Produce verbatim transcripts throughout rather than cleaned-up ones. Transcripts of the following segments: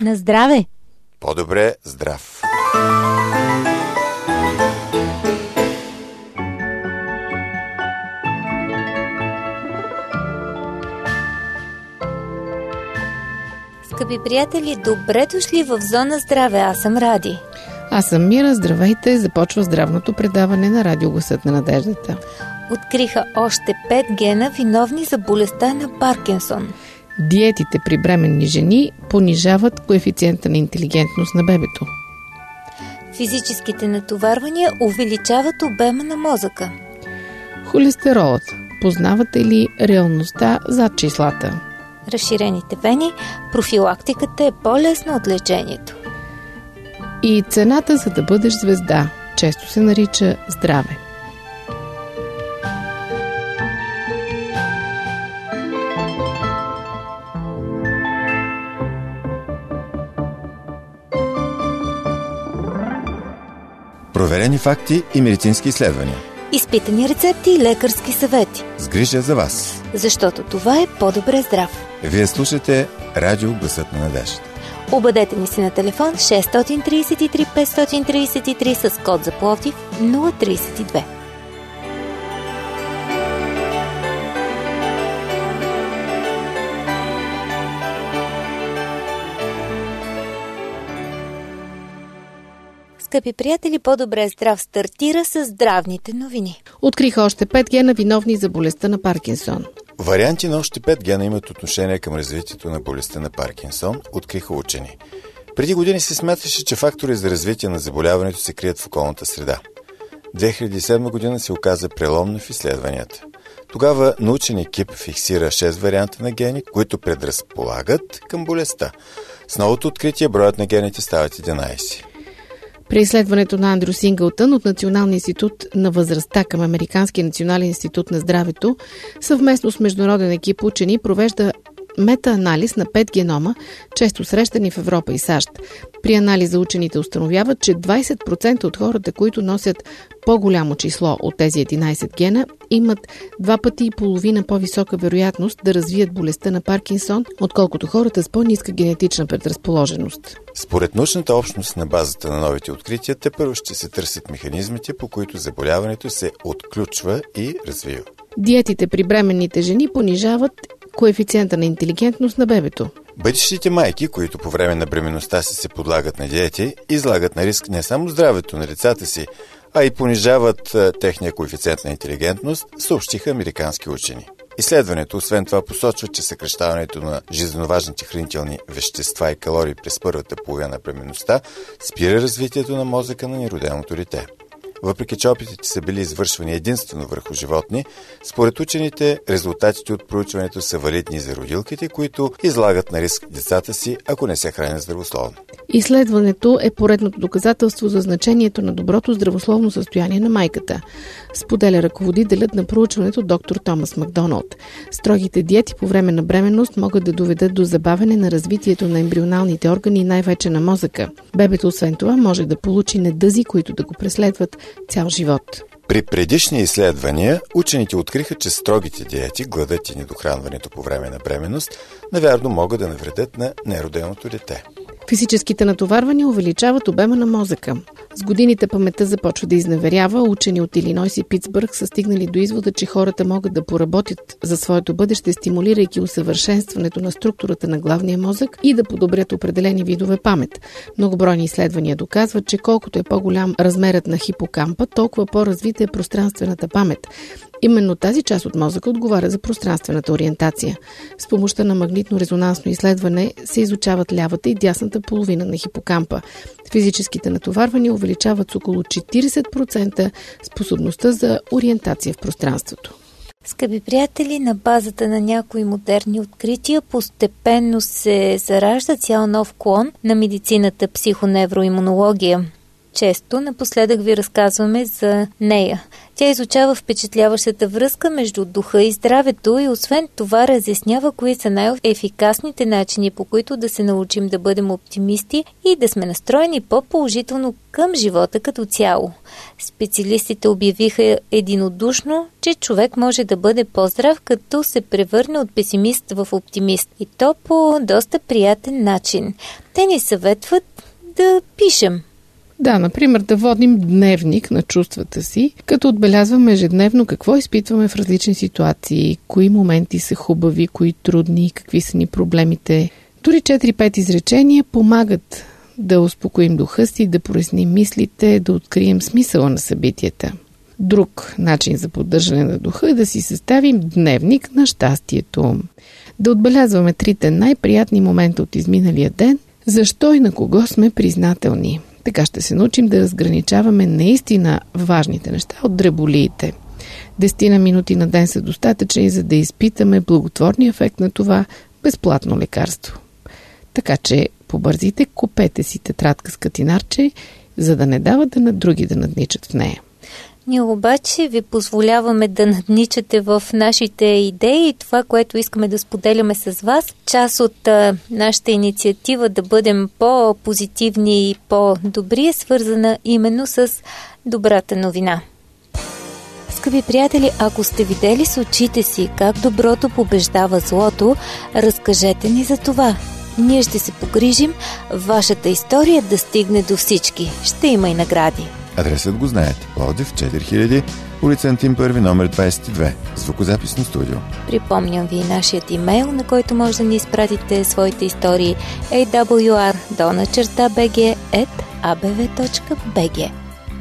На здраве! По-добре здрав! Скъпи приятели, добре дошли в Зона Здраве. Аз съм Ради. Аз съм Мира. Здравейте! Започва здравното предаване на Радио Гласът на надеждата. Откриха още пет гена, виновни за болестта на Паркинсон. Диетите при бременни жени понижават коефициента на интелигентност на бебето. Физическите натоварвания увеличават обема на мозъка. Холестеролът. Познавате ли реалността зад числата? Разширените вени, профилактиката е по-лесна от лечението. И цената за да бъдеш звезда често се нарича здраве. Проверени факти и медицински изследвания. Изпитани рецепти и лекарски съвети. С грижа за вас. Защото това е по-добре здрав. Вие слушате Радио Гласът на надеждата. Обадете ни се на телефон шест три три пет три три с код за Пловдив нула три две. Скъпи приятели, по-добре здрав стартира с здравните новини. Откриха още пет гена, виновни за болестта на Паркинсон. Варианти на още пет гена имат отношение към развитието на болестта на Паркинсон, откриха учени. Преди години се смяташе, че фактори за развитие на заболяването се крият в околната среда. две хиляди и седма година се оказа преломна в изследванията. Тогава научен екип фиксира шест варианта на гени, които предразполагат към болестта. С новото откритие броят на гените стават единайсет. При изследването на Андрю Сингълтън от Националния институт на възрастта към Американския национален институт на здравето, съвместно с международен екип учени провежда метаанализ на пет генома, често срещани в Европа и САЩ. При анализа учените установяват, че двайсет процента от хората, които носят по-голямо число от тези единайсет гена, имат два пъти и половина по-висока вероятност да развият болестта на Паркинсон, отколкото хората с по-ниска генетична предразположеност. Според научната общност на базата на новите открития, те първо ще се търсят механизмите, по които заболяването се отключва и развива. Диетите при бременните жени понижават коефициента на интелигентност на бебето. Бъдещите майки, които по време на бременността си се подлагат на диети, излагат на риск не само здравето на децата си, а и понижават а, техния коефициент на интелигентност, съобщиха американски учени. Изследването, освен това, посочва, че съкращаването на жизненоважните хранителни вещества и калории през първата половина на бременността спира развитието на мозъка на нероденото дете. Въпреки че опитите са били извършвани единствено върху животни, според учените резултатите от проучването са валидни за родилките, които излагат на риск децата си, ако не се хранят здравословно. Изследването е поредното доказателство за значението на доброто здравословно състояние на майката, споделя ръководителят на проучването доктор Томас Макдоналд. Строгите диети по време на бременност могат да доведат до забавяне на развитието на ембрионалните органи и най-вече на мозъка. Бебето, освен това, може да получи недъзи, които да го преследват цял живот. При предишни изследвания учените откриха, че строгите диети, гладът и недохранването по време на бременност навярно могат да навредят на нероденото дете. Физическите натоварвания увеличават обема на мозъка. С годините паметта започва да изневерява. Учени от Илинойс и Питсбърг са стигнали до извода, че хората могат да поработят за своето бъдеще, стимулирайки усъвършенстването на структурата на главния мозък и да подобрят определени видове памет. Многобройни изследвания доказват, че колкото е по-голям размерът на хипокампа, толкова по-развита е пространствената памет. Именно тази част от мозъка отговаря за пространствената ориентация. С помощта на магнитно-резонансно изследване се изучават лявата и дясната половина на хипокампа. Физическите натоварвания увеличават с около четирийсет процента способността за ориентация в пространството. Скъпи приятели, на базата на някои модерни открития постепенно се заражда цял нов клон на медицината психоневроимунология. Често напоследък ви разказваме за нея. Тя изучава впечатляващата връзка между духа и здравето и освен това разяснява кои са най-ефикасните начини, по които да се научим да бъдем оптимисти и да сме настроени по-положително към живота като цяло. Специалистите обявиха единодушно, че човек може да бъде по-здрав, като се превърне от песимист в оптимист. И то по доста приятен начин. Те ни съветват да пишем. Да, например, да водим дневник на чувствата си, като отбелязваме ежедневно какво изпитваме в различни ситуации, кои моменти са хубави, кои трудни, какви са ни проблемите. Дори четири-пет изречения помагат да успокоим духа си, да проясним мислите, да открием смисъла на събитията. Друг начин за поддържане на духа е да си съставим дневник на щастието. Да отбелязваме трите най-приятни момента от изминалия ден, защо и на кого сме признателни. Така ще се научим да разграничаваме наистина важните неща от дреболиите. Десетина минути на ден са достатъчни, за да изпитаме благотворния ефект на това безплатно лекарство. Така че побързите, купете си тетрадка с катинарче, за да не давате на други да надничат в нея. Ние обаче ви позволяваме да надничате в нашите идеи и това, което искаме да споделяме с вас. Част от а, нашата инициатива да бъдем по-позитивни и по-добри е свързана именно с добрата новина. Скъпи приятели, ако сте видели с очите си как доброто побеждава злото, разкажете ни за това. Ние ще се погрижим вашата история да стигне до всички. Ще има и награди. Адресът го знаете. Пловдив четири хиляди, улица Антим първи, номер двадесет и две. Звукозаписно студио. Припомням ви нашият имейл, на който може да ни изпратите своите истории ей дабъл ю ар долна черта би джи ет а бе ве точка би джи.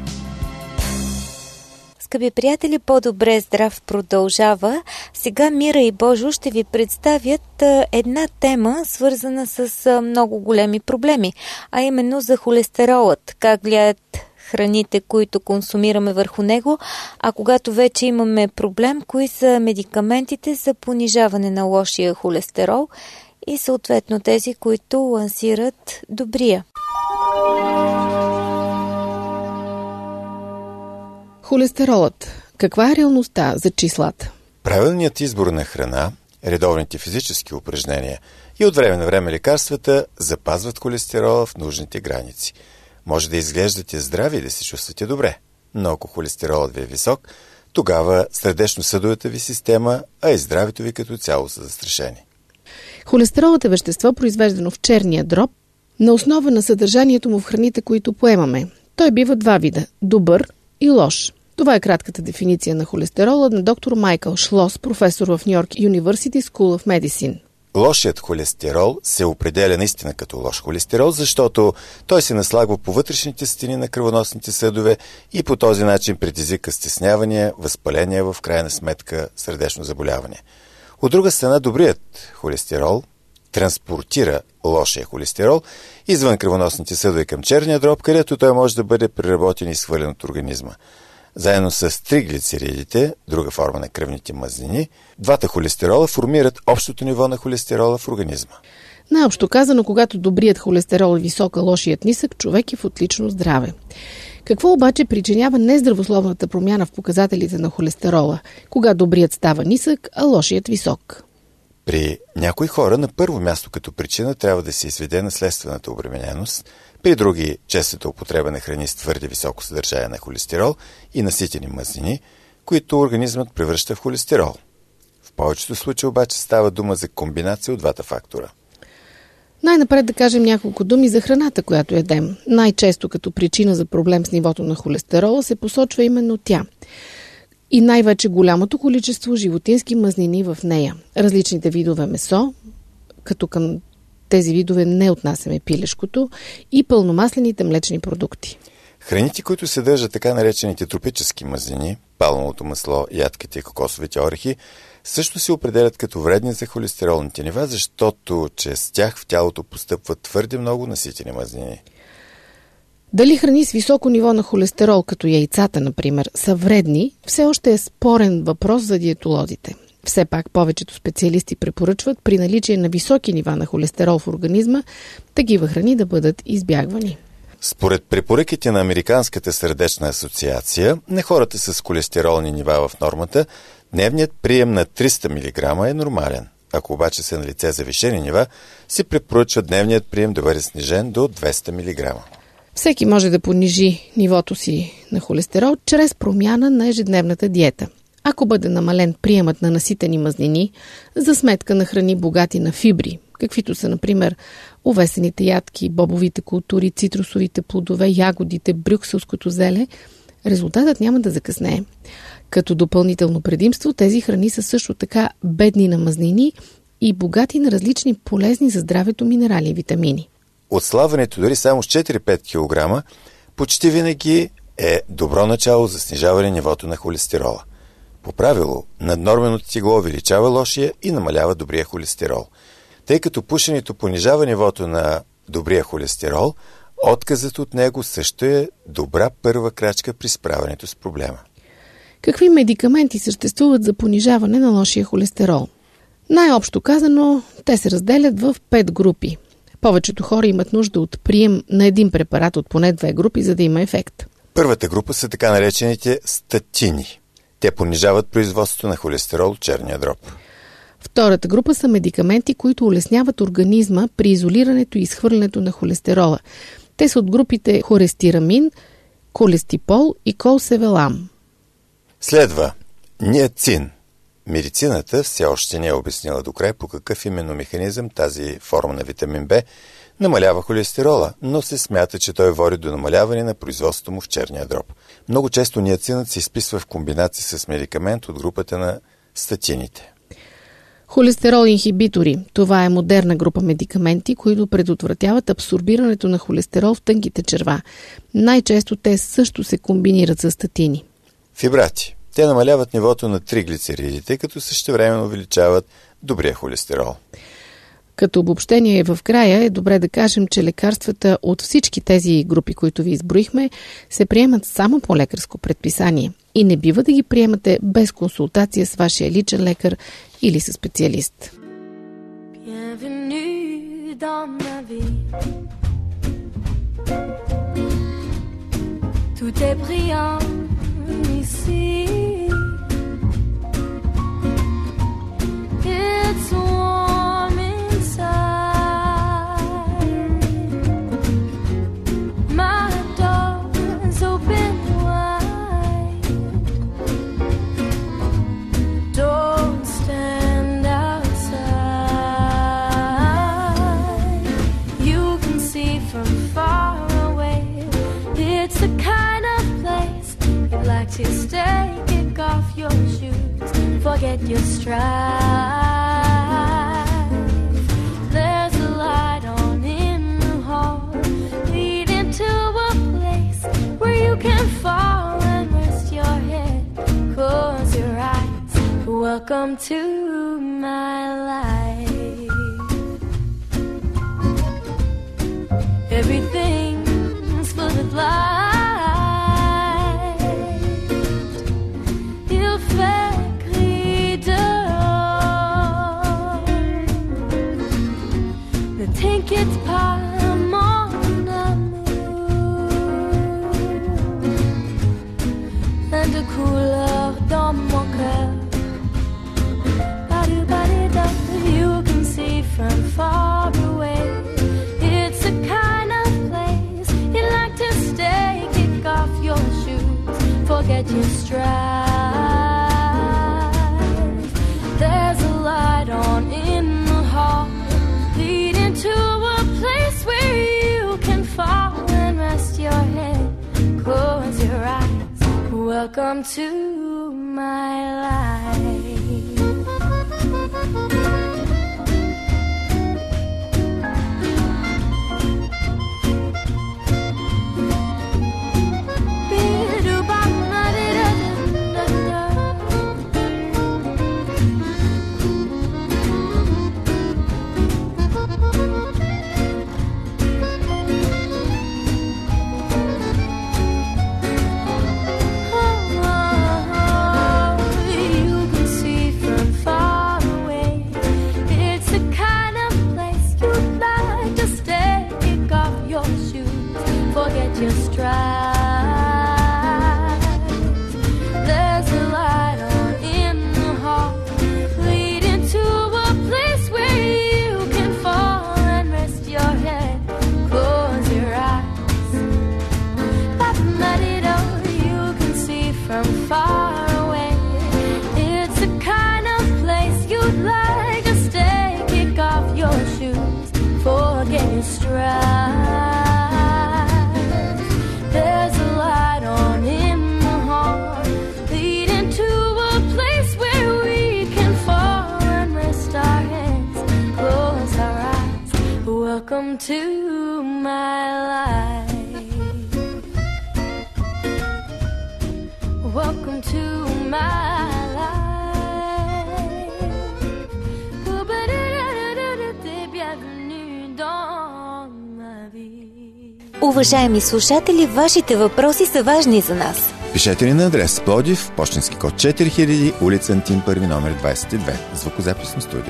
Скъпи приятели, по-добре здрав продължава. Сега Мира и Божо ще ви представят една тема, свързана с много големи проблеми, а именно за холестеролът. Как влияят храните, които консумираме върху него, а когато вече имаме проблем, кои са медикаментите за понижаване на лошия холестерол и съответно тези, които лансират добрия. Холестеролът. Каква е реалността за числата? Правилният избор на храна, редовните физически упражнения и от време на време лекарствата запазват холестерола в нужните граници. Може да изглеждате здрави и да се чувствате добре, но ако холестеролът ви е висок, тогава сърдечно-съдовата ви система, а и здравето ви като цяло са застрашени. Холестеролът е вещество, произвеждано в черния дроб, на основа на съдържанието му в храните, които поемаме. Той бива два вида – добър и лош. Това е кратката дефиниция на холестерола на доктор Майкъл Шлос, професор в Ню Йорк University School of Medicine. Лошият холестерол се определя наистина като лош холестерол, защото той се наслагва по вътрешните стени на кръвоносните съдове и по този начин предизвика стеснявания, възпаление, в крайна сметка сърдечно заболяване. От друга страна, добрият холестерол транспортира лошия холестерол извън кръвоносните съдове към черния дроб, където той може да бъде преработен и свален от организма. Заедно с триглицеридите, друга форма на кръвните мазнини, двата холестерола формират общото ниво на холестерола в организма. Най-общо казано, когато добрият холестерол е висок, а лошият нисък, човек е в отлично здраве. Какво обаче причинява нездравословната промяна в показателите на холестерола, кога добрият става нисък, а лошият висок? При някои хора на първо място като причина трябва да се изведе наследствената обремененост, при други честата употреба на храни с твърде високо съдържание на холестерол и наситени мазнини, които организмът превръща в холестерол. В повечето случаи обаче става дума за комбинация от двата фактора. Най-напред да кажем няколко думи за храната, която ядем. Най-често като причина за проблем с нивото на холестерола се посочва именно тя. И най-вече голямото количество животински мазнини в нея. Различните видове месо, като към тези видове не отнасяме пилешкото, и пълномаслените млечни продукти. Храните, които съдържат така наречените тропически мазнини, палмовото масло, ядките и кокосовите орехи, също се определят като вредни за холестеролните нива, защото чрез тях в тялото постъпват твърде много наситени мазнини. Дали храни с високо ниво на холестерол, като яйцата, например, са вредни, все още е спорен въпрос за диетолозите. Все пак повечето специалисти препоръчват при наличие на високи нива на холестерол в организма такива храни да бъдат избягвани. Според препоръките на Американската сърдечна асоциация, на хората с холестеролни нива в нормата, дневният прием на триста милиграма е нормален. Ако обаче са налице завишени нива, се препоръчва дневният прием да бъде снижен до двеста милиграма. Всеки може да понижи нивото си на холестерол чрез промяна на ежедневната диета. Ако бъде намален приемът на наситени мазнини за сметка на храни богати на фибри, каквито са, например, овесените ядки, бобовите култури, цитрусовите плодове, ягодите, брюкселското зеле, резултатът няма да закъснее. Като допълнително предимство, тези храни са също така бедни на мазнини и богати на различни полезни за здравето минерали и витамини. Отслабването дори само с четири-пет килограма почти винаги е добро начало за снижаване нивото на холестерола. По правило, наднорменото тегло увеличава лошия и намалява добрия холестерол. Тъй като пушенето понижава нивото на добрия холестерол, отказът от него също е добра първа крачка при справянето с проблема. Какви медикаменти съществуват за понижаване на лошия холестерол? Най-общо казано, те се разделят в пет групи. Повечето хора имат нужда от прием на един препарат от поне две групи, за да има ефект. Първата група са така наречените статини. Те понижават производството на холестерол от черния дроб. Втората група са медикаменти, които улесняват организма при изолирането и изхвърлянето на холестерола. Те са от групите хорестирамин, колестипол и колсевелам. Следва ниацин. Медицината все още не е обяснила до край по какъв именно механизъм тази форма на витамин Б намалява холестерола, но се смята, че той води до намаляване на производството му в черния дроб. Много често ниацинът се изписва в комбинация с медикамент от групата на статините. Холестерол-инхибитори. Това е модерна група медикаменти, които предотвратяват абсорбирането на холестерол в тънките черва. Най-често те също се комбинират с статини. Фибрати. Те намаляват нивото на триглицеридите, като същевременно увеличават добрия холестерол. Като обобщение в края е добре да кажем, че лекарствата от всички тези групи, които ви изброихме, се приемат само по лекарско предписание и не бива да ги приемате без консултация с вашия личен лекар или със специалист. Tout est brillant ici. It's warm inside. My door's open wide. Don't stand outside. You can see from far away. It's the kind of place you'd like to stay. Kick off your shoes, forget your strife. There's a light on in the hall, leading to a place where you can fall and rest your head, close your eyes. Welcome to my life. Everything's full of light. T'inquiète pas, mon amour, plein de couleurs dans mon cœur. You can see from far away. It's the kind of place you like to stay. Kick off your shoes, forget your strife. There's a light on in the hall, leading to a place where you can fall and rest your head, close your eyes. Welcome to my life. You can to my life. Welcome to my life. Bienvenue dans ma vie. Уважаеми слушатели, вашите въпроси са важни за нас. Пишете ни на адрес Пловдив, пощенски код четири хиляди, улица Антим първи, номер двадесет и две, звукозаписно студио.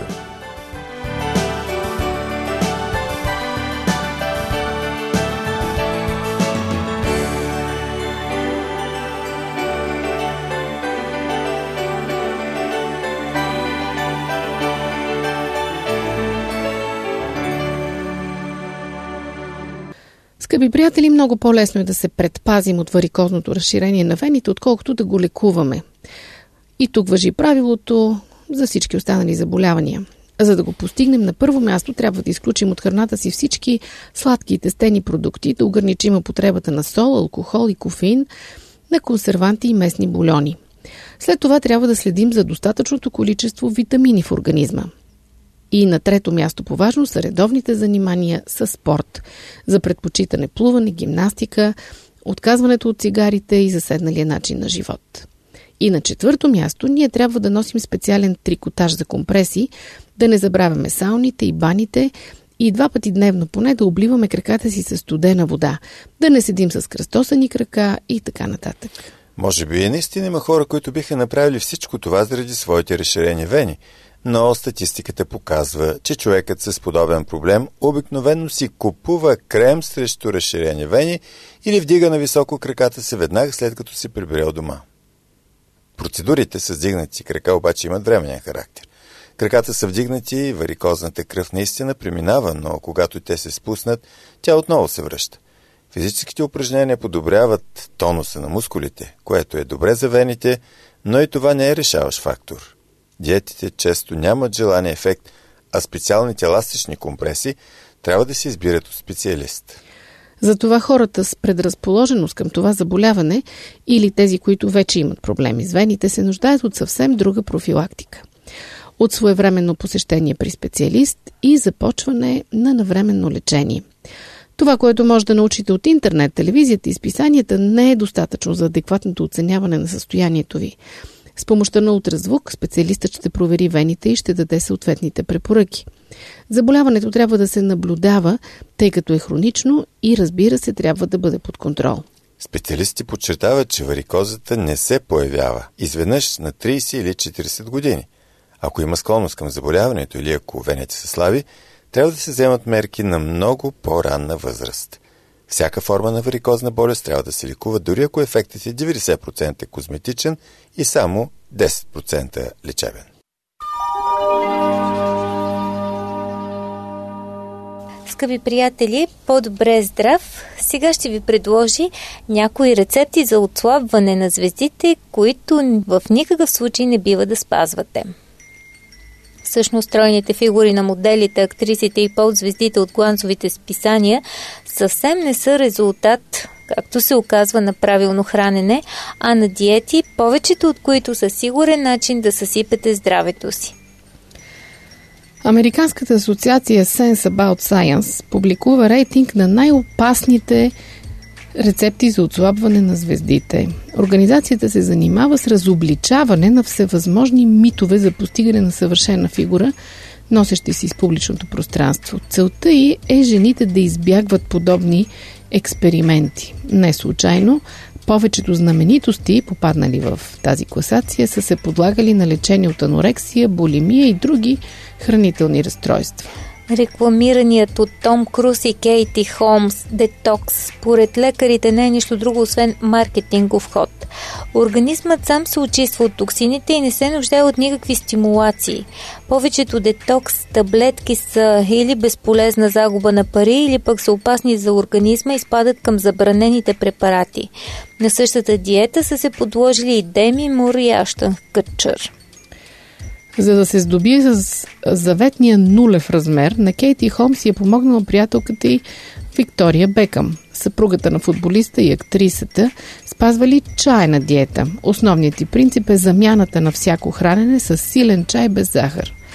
Скъпи приятели, много по-лесно е да се предпазим от варикозното разширение на вените, отколкото да го лекуваме. И тук важи правилото за всички останали заболявания. За да го постигнем, на първо място трябва да изключим от храната си всички сладки и тестени продукти, да ограничим употребата на сол, алкохол и кофеин, на консерванти и месни бульони. След това трябва да следим за достатъчното количество витамини в организма. И на трето място по важно са редовните занимания с спорт, за предпочитане плуване, гимнастика, отказването от цигарите и заседналия начин на живот. И на четвърто място ние трябва да носим специален трикотаж за компреси, да не забравяме сауните и баните и два пъти дневно поне да обливаме краката си с студена вода, да не седим с кръстосани крака и така нататък. Може би наистина има хора, които биха направили всичко това заради своите разширени вени, но статистиката показва, че човекът с подобен проблем обикновено си купува крем срещу разширени вени или вдига на високо краката си веднага след като си прибрал дома. Процедурите с вдигнати крака обаче имат временен характер. Краката са вдигнати, варикозната кръв наистина преминава, но когато те се спуснат, тя отново се връща. Физическите упражнения подобряват тонуса на мускулите, което е добре за вените, но и това не е решаващ фактор. Диетите често нямат желания ефект, а специалните еластични компреси трябва да се избират от специалист. Затова хората с предразположеност към това заболяване или тези, които вече имат проблеми с вените, се нуждаят от съвсем друга профилактика. От своевременно посещение при специалист и започване на навременно лечение. Това, което може да научите от интернет, телевизията и списанията, не е достатъчно за адекватното оценяване на състоянието ви. С помощта на ултразвук специалистът ще провери вените и ще даде съответните препоръки. Заболяването трябва да се наблюдава, тъй като е хронично и, разбира се, трябва да бъде под контрол. Специалисти подчертават, че варикозата не се появява изведнъж на тридесет или четиридесет години. Ако има склонност към заболяването или ако вените са слаби, трябва да се вземат мерки на много по-ранна възраст. Всяка форма на варикозна болест трябва да се лекува, дори ако ефектът е деветдесет процента козметичен и само десет процента лечебен. Скъпи приятели, по-добре здрав, сега ще ви предложи някои рецепти за отслабване на звездите, които в никакъв случай не бива да спазвате. Всъщност стройните фигури на моделите, актрисите и подзвездите от гланцовите списания съвсем не са резултат, както се оказва, на правилно хранене, а на диети, повечето от които са сигурен начин да съсипете здравето си. Американската асоциация Sense About Science публикува рейтинг на най-опасните рецепти за отслабване на звездите. Организацията се занимава с разобличаване на всевъзможни митове за постигане на съвършена фигура, носещи се из публичното пространство. Целта ѝ е жените да избягват подобни експерименти. Не случайно, повечето знаменитости, попаднали в тази класация, са се подлагали на лечение от анорексия, булимия и други хранителни разстройства. Рекламираният от Том Круз и Кейти Холмс детокс, според лекарите, не е нищо друго, освен маркетингов ход. Организмът сам се очиства от токсините и не се нуждае от никакви стимулации. Повечето детокс таблетки са или безполезна загуба на пари, или пък са опасни за организма и спадат към забранените препарати. На същата диета са се подложили и Деми Мур и Аштън Кътчър. За да се здобие с заветния нулев размер, на Кейти Холмс си е помогнала приятелката й Виктория Бекъм. Съпругата на футболиста и актрисата спазвали чайна диета. Основният ти принцип е замяната на всяко хранене с силен чай без захар.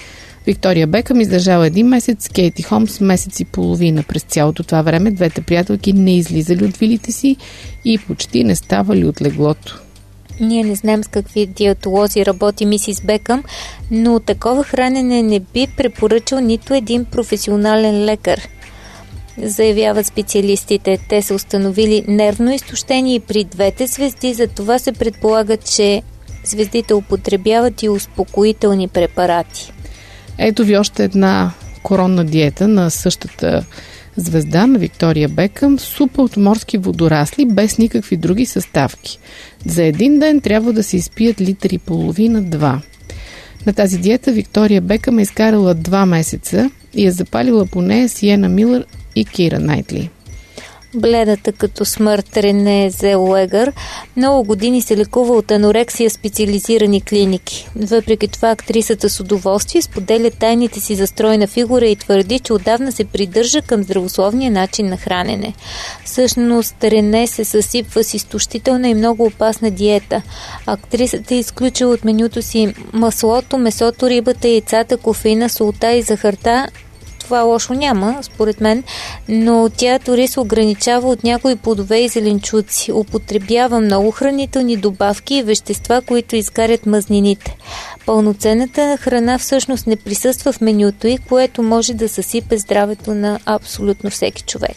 Виктория Бекъм издържала един месец, Кейти Холмс месец и половина. През цялото това време двете приятелки не излизали от вилите си и почти не ставали от леглото. Ние не знаем с какви диетолози работи мисис Бекъм, но такова хранене не би препоръчал нито един професионален лекар, заявяват специалистите. Те са установили нервно изтощение и при двете звезди, затова се предполага, че звездите употребяват и успокоителни препарати. Ето ви още една коронна диета на същата звезда, на Виктория Бекъм. Супа от морски водорасли без никакви други съставки. За един ден трябва да се изпият литър и половина-два. На тази диета Виктория Бекъм е изкарала два месеца и е запалила по нея Сиена Милър и Кира Найтли. Бледата като смърт Рене Зелуегър много години се лекува от анорексия в специализирани клиники. Въпреки това актрисата с удоволствие споделя тайните си за стройна фигура и твърди, че отдавна се придържа към здравословния начин на хранене. Всъщност Рене се съсипва с изтощителна и много опасна диета. Актрисата е изключила от менюто си маслото, месото, рибата, яйцата, кофеина, солта и захарта. Това лошо няма, според мен, но тя дори се ограничава от някои плодове и зеленчуци. Употребява много хранителни добавки и вещества, които изгарят мазнините. Пълноценната храна всъщност не присъства в менюто и, което може да съсипе здравето на абсолютно всеки човек.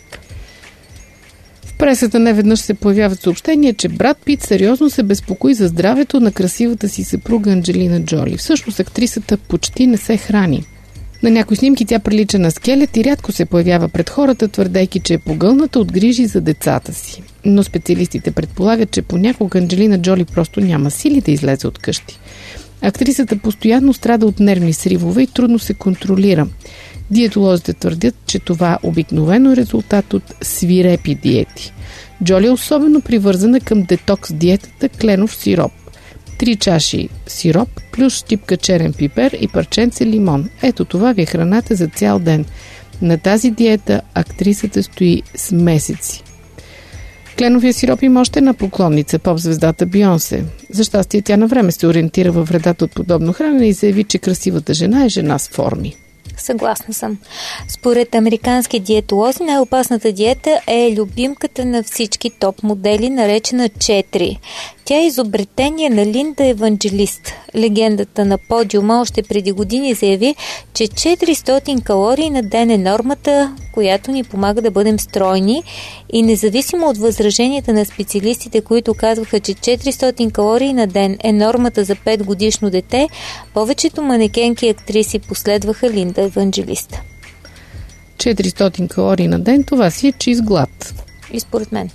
В пресата неведнъж се появяват съобщения, че Брад Пит сериозно се безпокои за здравето на красивата си съпруга Анджелина Джоли. Всъщност актрисата почти не се храни. На някои снимки тя прилича на скелет и рядко се появява пред хората, твърдейки, че е погълната от грижи за децата си. Но специалистите предполагат, че понякога Анджелина Джоли просто няма сили да излезе от къщи. Актрисата постоянно страда от нервни сривове и трудно се контролира. Диетолозите твърдят, че това обикновено е резултат от свирепи диети. Джоли е особено привързана към детокс диетата кленов сироп. Три чаши сироп, плюс щипка черен пипер и парченце лимон. Ето това ви е храната за цял ден. На тази диета актрисата стои с месеци. Кленовия сироп има още една поклонница, поп-звездата Бионсе. За щастие тя на време се ориентира във вредата от подобно хранене и заяви, че красивата жена е жена с форми. Съгласна съм. Според американски диетолози най-опасната диета е любимката на всички топ модели, наречена четири. Тя е изобретение на Линда Еванджелист. Легендата на подиума още преди години заяви, че четиристотин калории на ден е нормата, която ни помага да бъдем стройни, и независимо от възраженията на специалистите, които казваха, че четиристотин калории на ден е нормата за пет годишно дете, повечето манекенки и актриси последваха Линда Еванджелист. четиристотин калории на ден, това си е чист глад. И според мен.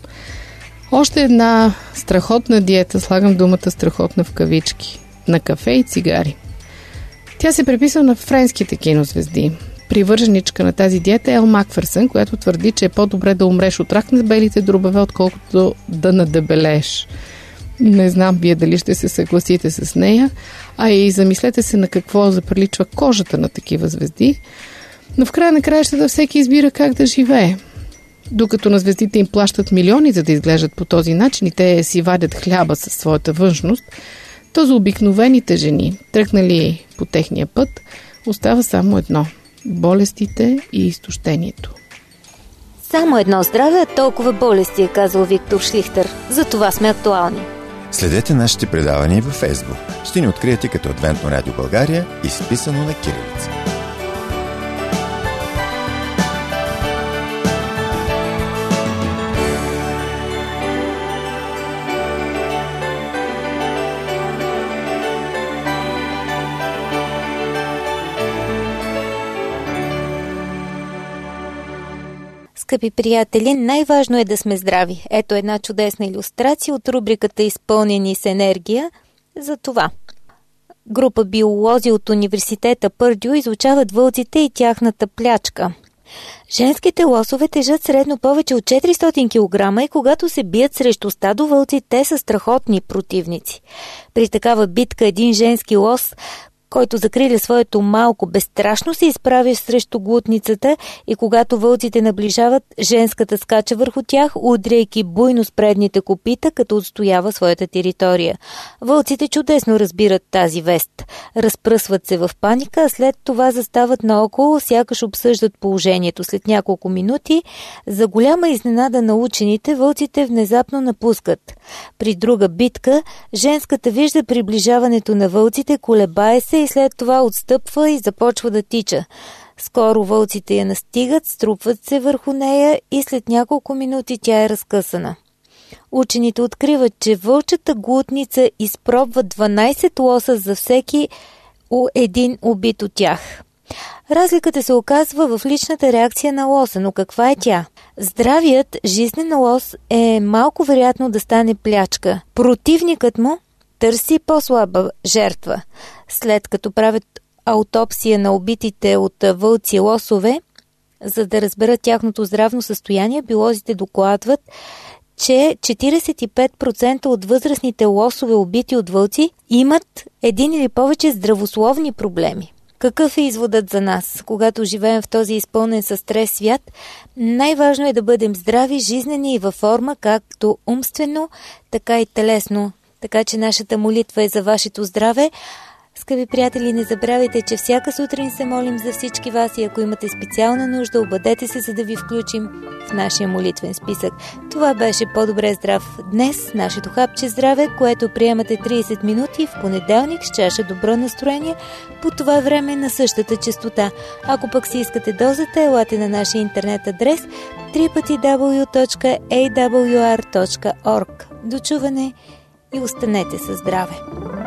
Още една страхотна диета, слагам думата страхотна в кавички, на кафе и цигари. Тя се приписва на френските кинозвезди. Привърженичка на тази диета е Ел Макферсън, която твърди, че е по-добре да умреш от рак на белите дробове, отколкото да надебелееш. Не знам вие дали ще се съгласите с нея, а и замислете се на какво заприличва кожата на такива звезди. Но в края на краищата всеки избира как да живее. Докато на звездите им плащат милиони, за да изглеждат по този начин и те си вадят хляба със своята външност, то за обикновените жени, тръгнали по техния път, остава само едно – болестите и изтощението. Само едно здраве, толкова болести, е казал Виктор Шлихтер. За това сме актуални. Следете нашите предавания във Фейсбук. Ще ни откриете като Адвентно радио България, изписано на кирилица. Скъпи приятели, най-важно е да сме здрави. Ето една чудесна илюстрация от рубриката "Изпълнени с енергия" за това. Група биолози от университета Пърдю изучават вълците и тяхната плячка. Женските лосове тежат средно повече от четиристотин килограма и когато се бият срещу стадо вълци, те са страхотни противници. При такава битка един женски лос който закриля своето малко, безстрашно се изправя срещу глутницата и когато вълците наближават, женската скача върху тях, удряйки буйно с предните копита, като отстоява своята територия. Вълците чудесно разбират тази вест. Разпръсват се в паника, а след това застават наоколо, сякаш обсъждат положението. След няколко минути, за голяма изненада на учените, вълците внезапно напускат. При друга битка, женската вижда приближаването на вълците, колебае се и след това отстъпва и започва да тича. Скоро вълците я настигат, струпват се върху нея и след няколко минути тя е разкъсана. Учените откриват, че вълчата глутница изпробва дванайсет лоса за всеки един убит от тях. Разликата се оказва в личната реакция на лоса, но каква е тя? Здравият, жизнен лос е малко вероятно да стане плячка. Противникът му търси по-слаба жертва. След като правят аутопсия на убитите от вълци лосове, за да разберат тяхното здравно състояние, биолозите докладват, че четирийсет и пет процента от възрастните лосове, убити от вълци, имат един или повече здравословни проблеми. Какъв е изводът за нас? Когато живеем в този изпълнен със стрес свят, най-важно е да бъдем здрави, жизнени и във форма, както умствено, така и телесно. Така че нашата молитва е за вашето здраве. Скъпи приятели, не забравяйте, че всяка сутрин се молим за всички вас и ако имате специална нужда, обадете се, за да ви включим в нашия молитвен списък. Това беше По-добре здрав днес, нашето хапче здраве, което приемате трийсет минути в понеделник с чаша добро настроение по това време на същата честота. Ако пък си искате дозата, елате на нашия интернет адрес дабъл ю дабъл ю дабъл ю точка ей дабъл ю ар точка орг. До чуване и останете със здраве!